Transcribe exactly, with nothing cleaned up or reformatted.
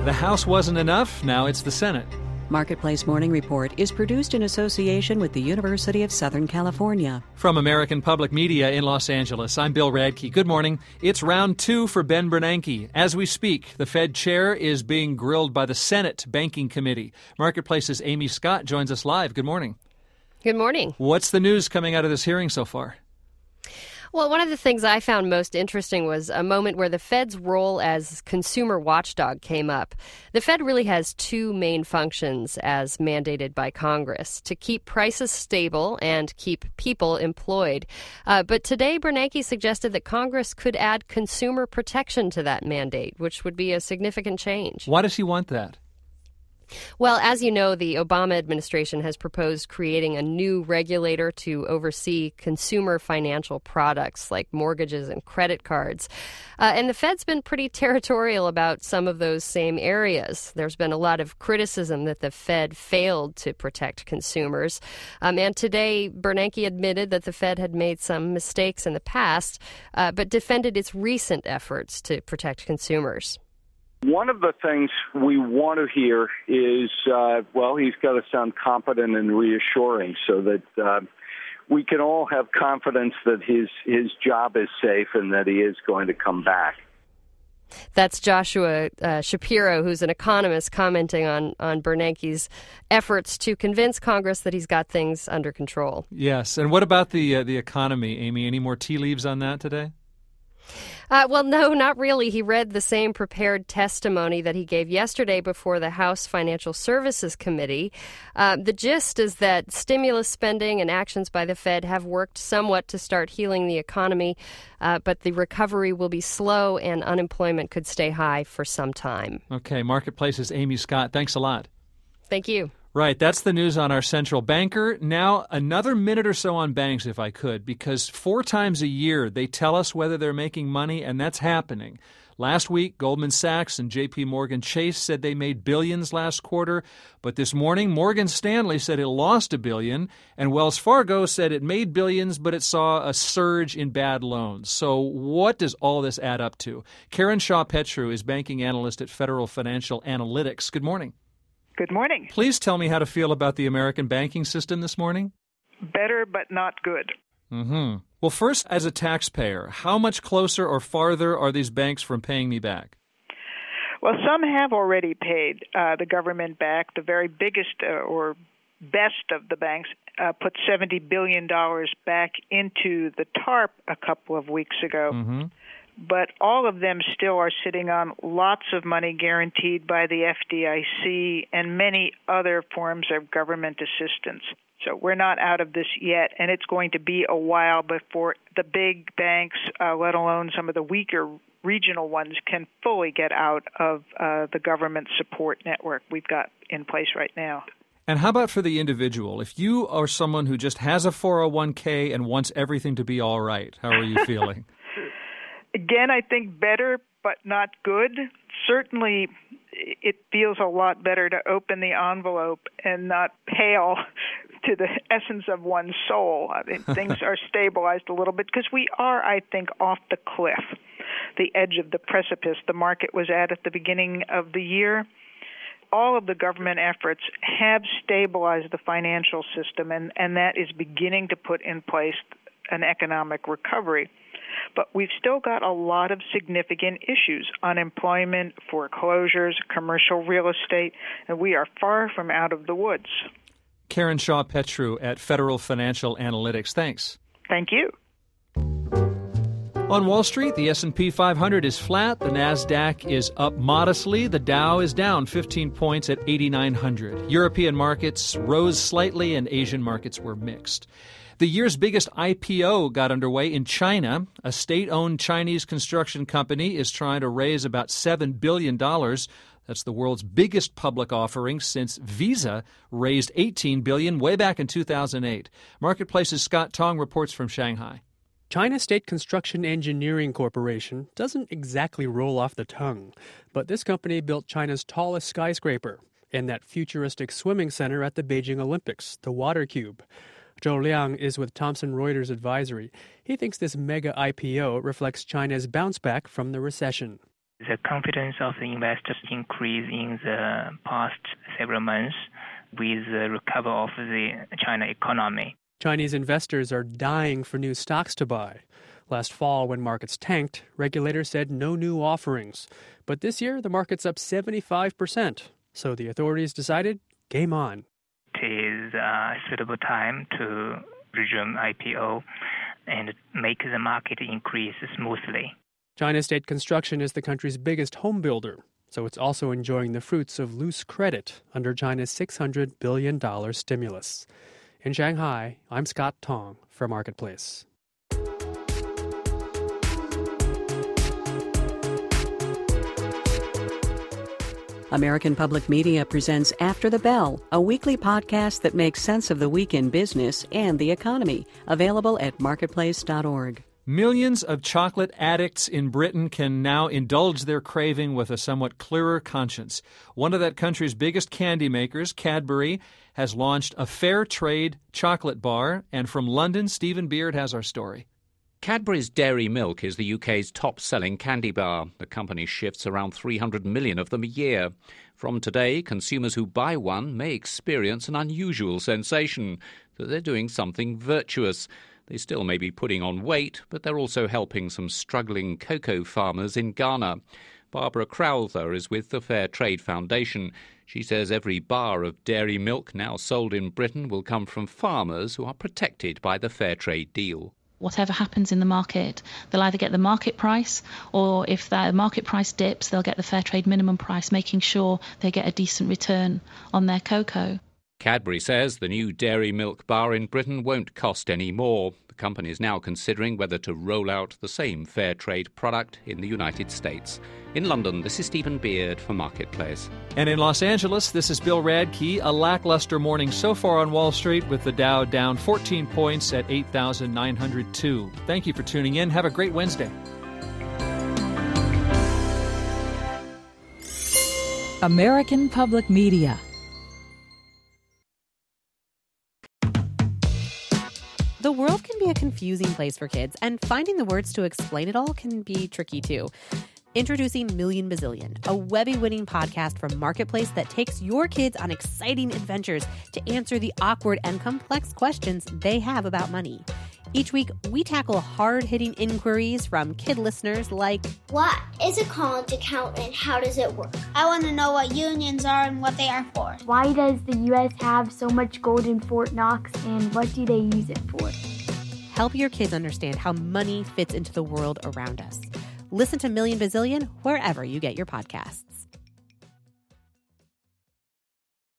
The House wasn't enough, now it's the Senate. Marketplace Morning Report is produced in association with the University of Southern California. From American Public Media in Los Angeles, I'm Bill Radke. Good morning. It's round two for Ben Bernanke. As we speak, the Fed chair is being grilled by the Senate Banking Committee. Marketplace's Amy Scott joins us live. Good morning. Good morning. What's the news coming out of this hearing so far? Well, one of the things I found most interesting was a moment where the Fed's role as consumer watchdog came up. The Fed really has two main functions as mandated by Congress: to keep prices stable and keep people employed. Uh, but today, Bernanke suggested that Congress could add consumer protection to that mandate, which would be a significant change. Why does he want that? Well, as you know, the Obama administration has proposed creating a new regulator to oversee consumer financial products like mortgages and credit cards. Uh, and the Fed's been pretty territorial about some of those same areas. There's been a lot of criticism that the Fed failed to protect consumers. Um, and today, Bernanke admitted that the Fed had made some mistakes in the past, uh, but defended its recent efforts to protect consumers. One of the things we want to hear is, uh, well, he's got to sound competent and reassuring so that uh, we can all have confidence that his, his job is safe and that he is going to come back. That's Joshua uh, Shapiro, who's an economist, commenting on, on Bernanke's efforts to convince Congress that he's got things under control. Yes. And what about the uh, the economy, Amy? Any more tea leaves on that today? Uh, well, no, not really. He read the same prepared testimony that he gave yesterday before the House Financial Services Committee. Uh, the gist is that stimulus spending and actions by the Fed have worked somewhat to start healing the economy, uh, but the recovery will be slow and unemployment could stay high for some time. Okay, Marketplace's Amy Scott. Thanks a lot. Thank you. Right, that's the news on our central banker. Now, another minute or so on banks, if I could, because four times a year they tell us whether they're making money, and that's happening. Last week, Goldman Sachs and J P Morgan Chase said they made billions last quarter, but this morning, Morgan Stanley said it lost a billion, and Wells Fargo said it made billions, but it saw a surge in bad loans. So what does all this add up to? Karen Shaw-Petru is banking analyst at Federal Financial Analytics. Good morning. Good morning. Please tell me how to feel about the American banking system this morning. Better, but not good. Mm-hmm. Well, first, as a taxpayer, how much closer or farther are these banks from paying me back? Well, some have already paid uh, the government back. The very biggest uh, or best of the banks uh, put seventy billion dollars back into the TARP a couple of weeks ago. Mm-hmm. But all of them still are sitting on lots of money guaranteed by the F D I C and many other forms of government assistance. So we're not out of this yet, and it's going to be a while before the big banks, uh, let alone some of the weaker regional ones, can fully get out of uh, the government support network we've got in place right now. And how about for the individual? If you are someone who just has a four oh one k and wants everything to be all right, how are you feeling? Again, I think better, but not good. Certainly, it feels a lot better to open the envelope and not pale to the essence of one's soul. I mean, things are stabilized a little bit because we are, I think, off the cliff, the edge of the precipice the market was at at the beginning of the year. All of the government efforts have stabilized the financial system, and, and that is beginning to put in place an economic recovery. But we've still got a lot of significant issues: unemployment, foreclosures, commercial real estate, and we are far from out of the woods. Karen Shaw-Petru at Federal Financial Analytics. Thanks. Thank you. On Wall Street, the S and P five hundred is flat. The NASDAQ is up modestly. The Dow is down fifteen points at eighty-nine hundred. European markets rose slightly, and Asian markets were mixed. The year's biggest I P O got underway in China. A state-owned Chinese construction company is trying to raise about seven billion dollars. That's the world's biggest public offering since Visa raised eighteen billion dollars way back in two thousand eight. Marketplace's Scott Tong reports from Shanghai. China State Construction Engineering Corporation doesn't exactly roll off the tongue, but this company built China's tallest skyscraper and that futuristic swimming center at the Beijing Olympics, the Water Cube. Zhou Liang is with Thomson Reuters Advisory. He thinks this mega I P O reflects China's bounce back from the recession. The confidence of the investors increased in the past several months with the recovery of the China economy. Chinese investors are dying for new stocks to buy. Last fall, when markets tanked, regulators said no new offerings. But this year, the market's up seventy-five percent. So the authorities decided, game on. It is a suitable time to resume I P O and make the market increase smoothly. China State Construction is the country's biggest home builder, so it's also enjoying the fruits of loose credit under China's six hundred billion dollars stimulus. In Shanghai, I'm Scott Tong for Marketplace. American Public Media presents After the Bell, a weekly podcast that makes sense of the week in business and the economy. Available at marketplace dot org. Millions of chocolate addicts in Britain can now indulge their craving with a somewhat clearer conscience. One of that country's biggest candy makers, Cadbury, has launched a fair trade chocolate bar. And from London, Stephen Beard has our story. Cadbury's Dairy Milk is the U K's top-selling candy bar. The company shifts around three hundred million of them a year. From today, consumers who buy one may experience an unusual sensation, that they're doing something virtuous. They still may be putting on weight, but they're also helping some struggling cocoa farmers in Ghana. Barbara Crowther is with the Fair Trade Foundation. She says every bar of dairy milk now sold in Britain will come from farmers who are protected by the Fair Trade deal. Whatever happens in the market, they'll either get the market price, or if the market price dips, they'll get the Fair Trade minimum price, making sure they get a decent return on their cocoa. Cadbury says the new dairy milk bar in Britain won't cost any more. The company is now considering whether to roll out the same fair trade product in the United States. In London, this is Stephen Beard for Marketplace. And in Los Angeles, this is Bill Radke. A lackluster morning so far on Wall Street, with the Dow down fourteen points at eight thousand nine hundred two. Thank you for tuning in. Have a great Wednesday. American Public Media. The world can be a confusing place for kids, and finding the words to explain it all can be tricky too. Introducing Million Bazillion, a Webby-winning podcast from Marketplace that takes your kids on exciting adventures to answer the awkward and complex questions they have about money. Each week, we tackle hard-hitting inquiries from kid listeners like, what is a college account and how does it work? I want to know what unions are and what they are for. Why does the U S have so much gold in Fort Knox, and what do they use it for? Help your kids understand how money fits into the world around us. Listen to Million Bazillion wherever you get your podcasts.